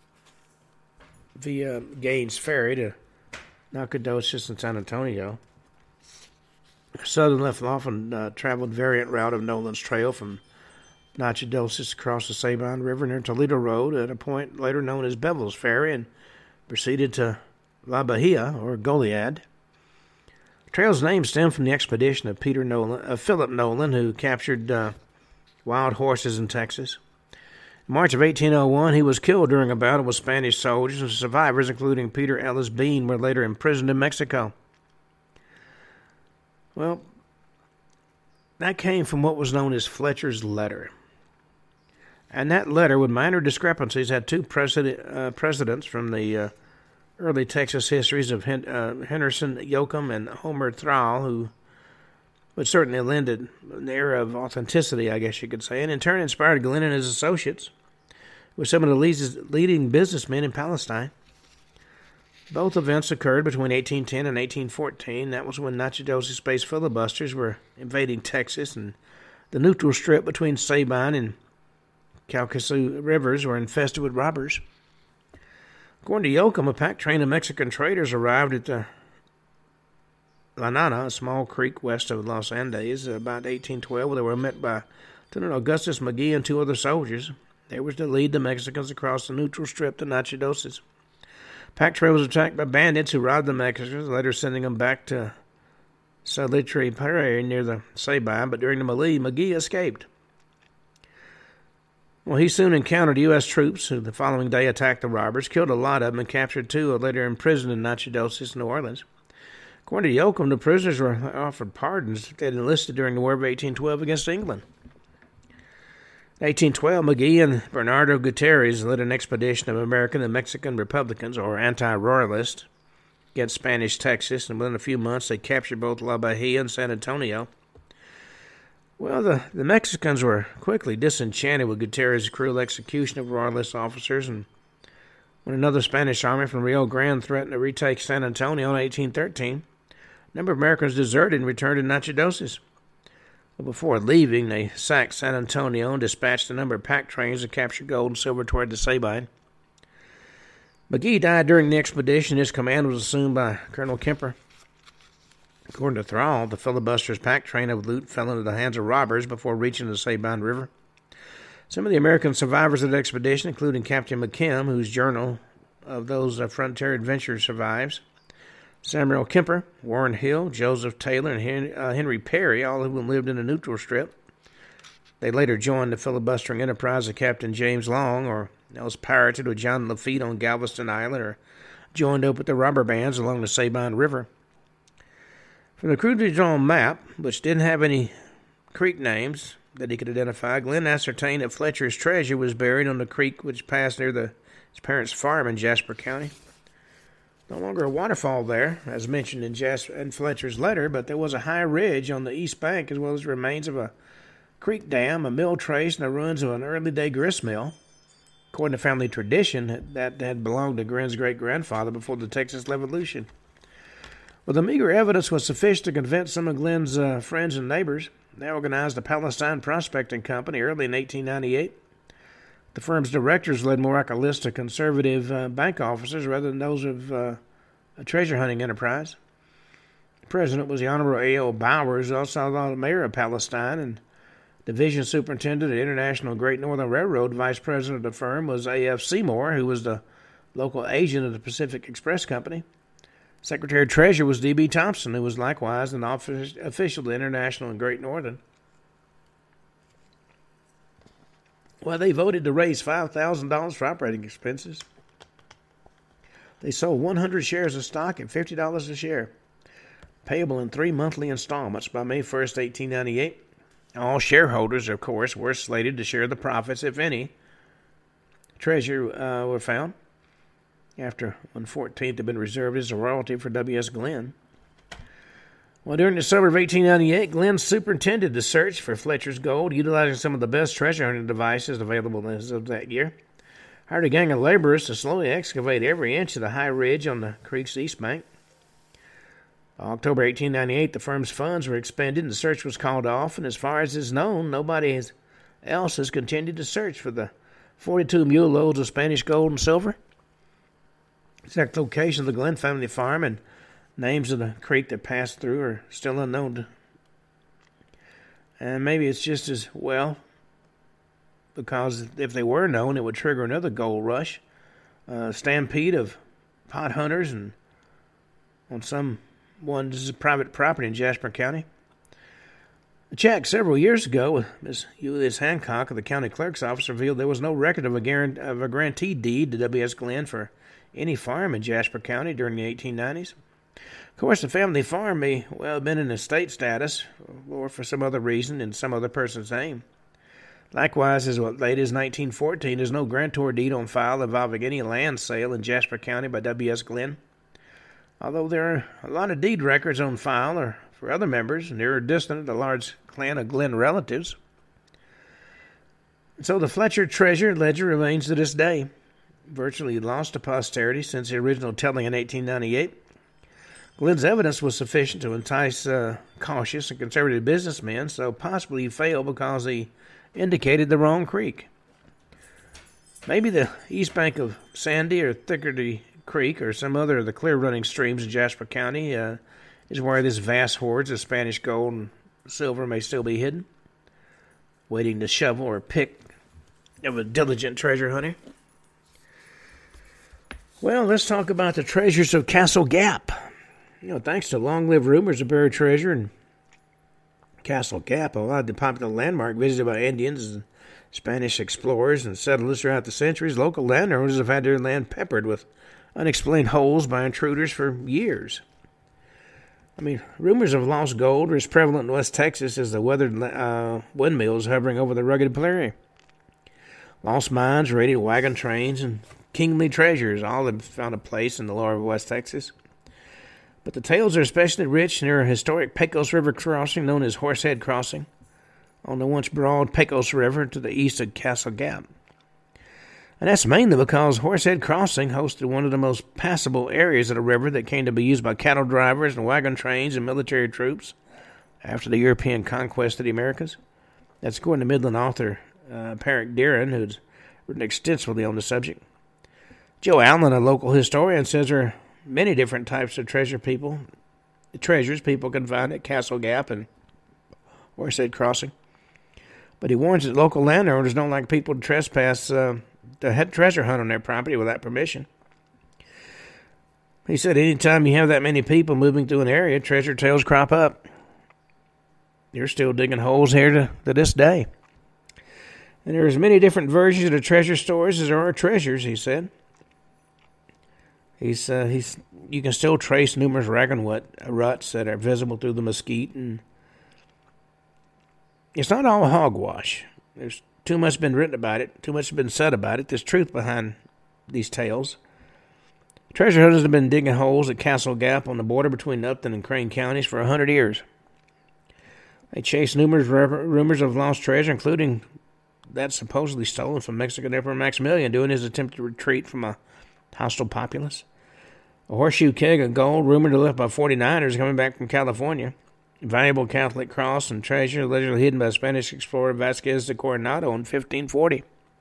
via Gaines Ferry to Nacogdoches and San Antonio. Southern left often uh, traveled variant route of Nolan's Trail from Nacogdoches across the Sabine River near Toledo Road at a point later known as Bevel's Ferry, and proceeded to La Bahia, or Goliad. The trail's name stemmed from the expedition of Peter Nolan, of Philip Nolan, who captured uh, wild horses in Texas. In March of eighteen oh one, he was killed during a battle with Spanish soldiers, and survivors, including Peter Ellis Bean, were later imprisoned in Mexico. Well, that came from what was known as Fletcher's letter. And that letter, with minor discrepancies, had two precedent, uh, precedents from the uh, early Texas histories of Hen- uh, Henderson Yoakum and Homer Thrall, who would certainly lend an air of authenticity, I guess you could say, and in turn inspired Glenn and his associates with some of the leading businessmen in Palestine. Both events occurred between eighteen ten and eighteen fourteen. That was when Nacogdoches-based filibusters were invading Texas, and the neutral strip between Sabine and Calcasieu rivers were infested with robbers. According to Yoakum, a pack train of Mexican traders arrived at the La Nana, a small creek west of Los Andes, about eighteen twelve, where they were met by Lieutenant Augustus McGee and two other soldiers. They were to lead the Mexicans across the neutral strip to Natchitoches. Pack train was attacked by bandits who robbed the Mexicans, later sending them back to Salitre Prairie near the Sabine, but during the melee, McGee escaped. Well, he soon encountered U S troops who the following day attacked the robbers, killed a lot of them, and captured two, and later imprisoned in Natchitoches, New Orleans. According to Yoakum, the prisoners were offered pardons if they had enlisted during the War of eighteen twelve against England. In eighteen twelve, McGee and Bernardo Gutierrez led an expedition of American and Mexican Republicans, or anti-royalists, against Spanish Texas, and within a few months they captured both La Bahia and San Antonio. Well, the, the Mexicans were quickly disenchanted with Gutierrez's cruel execution of royalist officers, and when another Spanish army from Rio Grande threatened to retake San Antonio in eighteen thirteen, a number of Americans deserted and returned to Natchitoches. But before leaving, they sacked San Antonio and dispatched a number of pack trains to capture gold and silver toward the Sabine. McGee died during the expedition. His command was assumed by Colonel Kemper. According to Thrall, the filibuster's pack train of loot fell into the hands of robbers before reaching the Sabine River. Some of the American survivors of the expedition, including Captain McKim, whose journal of those uh, frontier adventures survives, Samuel Kemper, Warren Hill, Joseph Taylor, and Henry, uh, Henry Perry, all of whom lived in the neutral strip. They later joined the filibustering enterprise of Captain James Long, or else pirated with John Lafitte on Galveston Island, or joined up with the robber bands along the Sabine River. From the crudely drawn map, which didn't have any creek names that he could identify, Glenn ascertained that Fletcher's treasure was buried on the creek which passed near the, his parents' farm in Jasper County. No longer a waterfall there, as mentioned in, Jasper, in Fletcher's letter, but there was a high ridge on the east bank, as well as the remains of a creek dam, a mill trace, and the ruins of an early-day grist mill. According to family tradition, that had belonged to Glenn's great-grandfather before the Texas Revolution. Well, the meager evidence was sufficient to convince some of Glenn's uh, friends and neighbors. They organized the Palestine Prospecting Company early in eighteen ninety-eight. The firm's directors led more like a list of conservative uh, bank officers rather than those of uh, a treasure hunting enterprise. The president was the Honorable A L Bowers, also the mayor of Palestine, and division superintendent of the International Great Northern Railroad. Vice president of the firm was A F Seymour, who was the local agent of the Pacific Express Company. Secretary of Treasury was D B Thompson, who was likewise an office, official of the International and Great Northern. Well, they voted to raise five thousand dollars for operating expenses. They sold one hundred shares of stock at fifty dollars a share, payable in three monthly installments by May first, eighteen ninety-eight. All shareholders, of course, were slated to share the profits, if any. Treasure uh, were found after one fourteenth had been reserved as a royalty for W S. Glenn. Well, during the summer of eighteen ninety-eight, Glenn superintended the search for Fletcher's gold, utilizing some of the best treasure hunting devices available as of that year. Hired a gang of laborers to slowly excavate every inch of the high ridge on the creek's east bank. By October eighteen ninety-eight, the firm's funds were expended and the search was called off, and as far as is known, nobody else has continued to search for the forty-two mule loads of Spanish gold and silver. Exact location of the Glenn family farm and names of the creek that passed through are still unknown. And maybe it's just as well, because if they were known, it would trigger another gold rush, a stampede of pot hunters and on some one's private property in Jasper County. A check several years ago with Miss Ulysses Hancock of the county clerk's office revealed there was no record of a, guarant- of a grantee deed to W S. Glenn for any farm in Jasper County during the eighteen nineties. Of course, the family farm may well have been in estate status, or for some other reason in some other person's name. Likewise, as late as nineteen fourteen, there's no grantor deed on file involving any land sale in Jasper County by W S. Glenn. Although there are a lot of deed records on file or for other members, near or distant of the large clan of Glenn relatives. And so the Fletcher treasure ledger remains to this day, virtually lost to posterity since the original telling in eighteen ninety-eight. Glenn's evidence was sufficient to entice uh, cautious and conservative businessmen, so possibly he failed because he indicated the wrong creek. Maybe the east bank of Sandy or Thickerty Creek or some other of the clear-running streams in Jasper County uh, is where this vast hordes of Spanish gold and silver may still be hidden, waiting to shovel or pick of a diligent treasure hunter. Well, let's talk about the treasures of Castle Gap. You know, thanks to long-lived rumors of buried treasure in Castle Gap, a lot of the popular landmark visited by Indians and Spanish explorers and settlers throughout the centuries, local landowners have had their land peppered with unexplained holes by intruders for years. I mean, rumors of lost gold are as prevalent in West Texas as the weathered uh, windmills hovering over the rugged prairie. Lost mines, raided wagon trains, and kingly treasures all have found a place in the lower of West Texas. But the tales are especially rich near a historic Pecos River crossing known as Horsehead Crossing on the once broad Pecos River to the east of Castle Gap. And that's mainly because Horsehead Crossing hosted one of the most passable areas of the river that came to be used by cattle drivers and wagon trains and military troops after the European conquest of the Americas. That's according to Midland author uh, Perrick Deeren, who's written extensively on the subject. Joe Allen, a local historian, says there are many different types of treasure people, treasures people can find at Castle Gap and Horsehead Crossing. But he warns that local landowners don't like people to trespass, uh, to head treasure hunt on their property without permission. He said anytime you have that many people moving through an area, treasure tales crop up. They're still digging holes here to, to this day. And there are as many different versions of the treasure stories as there are treasures, he said. He's, uh, he's, you can still trace numerous wagon ruts that are visible through the mesquite, and it's not all hogwash. There's too much been written about it, too much has been said about it. There's truth behind these tales. Treasure hunters have been digging holes at Castle Gap on the border between Upton and Crane counties for a hundred years. They chased numerous rumors of lost treasure, including that supposedly stolen from Mexican Emperor Maximilian during his attempt to retreat from a hostile populace. A horseshoe keg of gold rumored to left by forty-niners coming back from California. Valuable Catholic cross and treasure allegedly hidden by Spanish explorer Vasquez de Coronado in fifteen forty.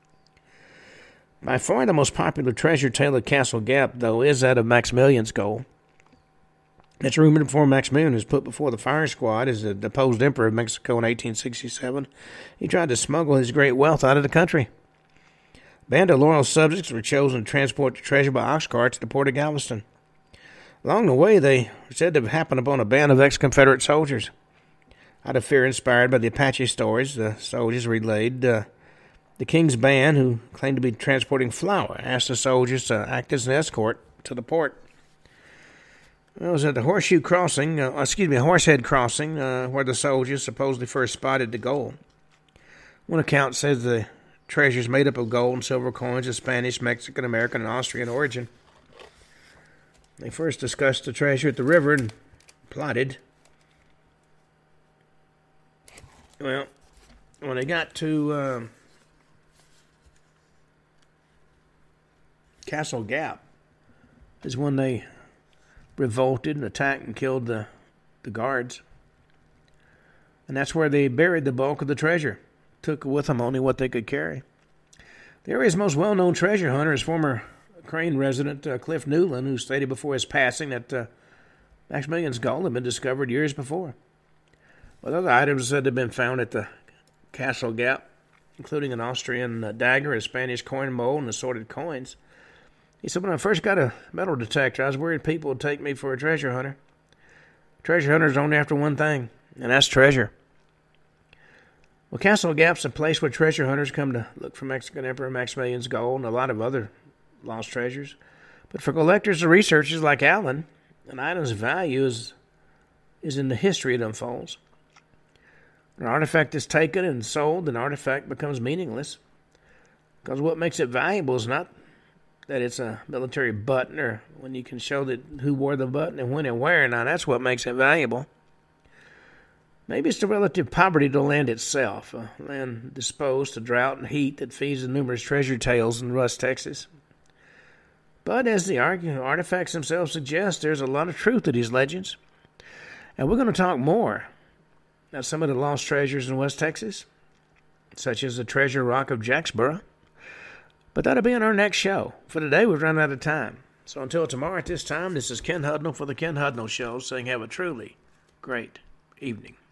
By far the most popular treasure tale of Castle Gap, though, is that of Maximilian's gold. It's rumored before Maximilian was put before the firing squad as the deposed emperor of Mexico in eighteen sixty-seven. He tried to smuggle his great wealth out of the country. A band of loyal subjects were chosen to transport the treasure by ox cart to the port of Galveston. Along the way, they said to have happened upon a band of ex-Confederate soldiers. Out of fear inspired by the Apache stories, the soldiers relayed uh, the king's band, who claimed to be transporting flour, asked the soldiers to act as an escort to the port. It was at the Horseshoe Crossing, uh, excuse me, Horsehead Crossing, uh, where the soldiers supposedly first spotted the gold. One account says the treasure is made up of gold and silver coins of Spanish, Mexican, American, and Austrian origin. They first discussed the treasure at the river and plotted. Well, when they got to um, Castle Gap is when they revolted and attacked and killed the, the guards. And that's where they buried the bulk of the treasure. Took with them only what they could carry. The area's most well-known treasure hunter is former Crane resident uh, Cliff Newland, who stated before his passing that uh, Maximilian's gold had been discovered years before. But other items said had been found at the Castle Gap, including an Austrian uh, dagger, a Spanish coin mold, and assorted coins. He said, when I first got a metal detector, I was worried people would take me for a treasure hunter. Treasure hunters are only after one thing, and that's treasure. Well, Castle Gap's a place where treasure hunters come to look for Mexican Emperor Maximilian's gold and a lot of other lost treasures. But for collectors or researchers like Allen, an item's value is, is in the history it unfolds. When an artifact is taken and sold, an artifact becomes meaningless. Because what makes it valuable is not that it's a military button or when you can show that who wore the button and when and where. Now, that's what makes it valuable. Maybe it's the relative poverty of the land itself, a land disposed to drought and heat that feeds the numerous treasure tales in West Texas. But as the artifacts themselves suggest, there's a lot of truth to these legends. And we're going to talk more about some of the lost treasures in West Texas, such as the Treasure Rock of Jacksboro. But that'll be on our next show. For today, we've run out of time. So until tomorrow at this time, this is Ken Hudnall for the Ken Hudnall Show, saying have a truly great evening.